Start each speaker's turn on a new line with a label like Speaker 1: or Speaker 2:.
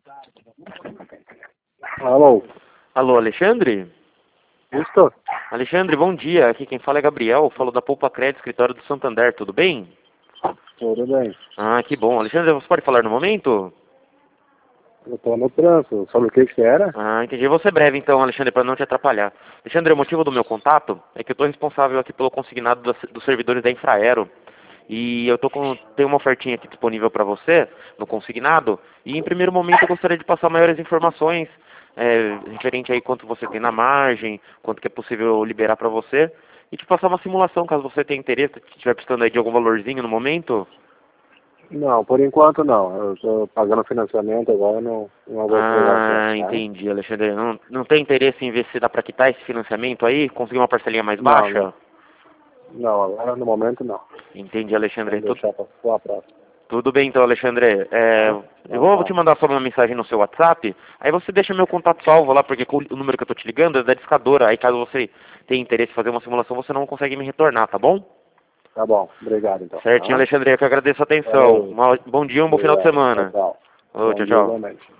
Speaker 1: Alô,
Speaker 2: Alô, Alexandre?
Speaker 1: isso?
Speaker 2: Alexandre, bom dia. Aqui quem fala é Gabriel, falo da Poupa Crédito, escritório do Santander, tudo bem?
Speaker 1: Tudo bem.
Speaker 2: Ah, que bom. Alexandre, você pode falar no momento?
Speaker 1: Eu tô no trânsito. Sobre o que que era?
Speaker 2: Ah, entendi. Eu vou ser breve então, Alexandre, para não te atrapalhar. Alexandre, o motivo do meu contato é que eu estou responsável aqui pelo consignado dos servidores da Infraero. E tenho uma ofertinha aqui disponível para você, no consignado. E em primeiro momento eu gostaria de passar maiores informações, referente aí quanto você tem na margem, quanto que é possível liberar para você. E te passar uma simulação, caso você tenha interesse, estiver precisando aí de algum valorzinho no momento.
Speaker 1: Não, por enquanto não. Eu tô pagando financiamento agora, não vou pegar o cheque,
Speaker 2: Ah,
Speaker 1: tá?
Speaker 2: entendi, Alexandre. Não tem interesse em ver se dá para quitar esse financiamento aí? Conseguir uma parcelinha mais
Speaker 1: Não, não.
Speaker 2: baixa?
Speaker 1: Não, agora no momento não.
Speaker 2: Entendi, Alexandre.
Speaker 1: Vamos deixar para a próxima.
Speaker 2: Tudo bem então, Alexandre.
Speaker 1: Tá?
Speaker 2: Eu
Speaker 1: Então
Speaker 2: vou te
Speaker 1: tá.
Speaker 2: mandar só uma mensagem no seu WhatsApp, aí você deixa meu contato salvo lá, porque o número que eu tô te ligando é da discadora, aí caso você tenha interesse em fazer uma simulação, você não consegue me retornar, tá bom?
Speaker 1: Tá bom. Obrigado então.
Speaker 2: Certinho,
Speaker 1: Tá?
Speaker 2: Alexandre, eu que agradeço a atenção.
Speaker 1: Valeu.
Speaker 2: Bom dia, um bom final de
Speaker 1: Obrigado. Tchau,
Speaker 2: semana.
Speaker 1: tchau.
Speaker 2: Ô,
Speaker 1: Bom
Speaker 2: tchau,
Speaker 1: dia
Speaker 2: tchau.
Speaker 1: igualmente.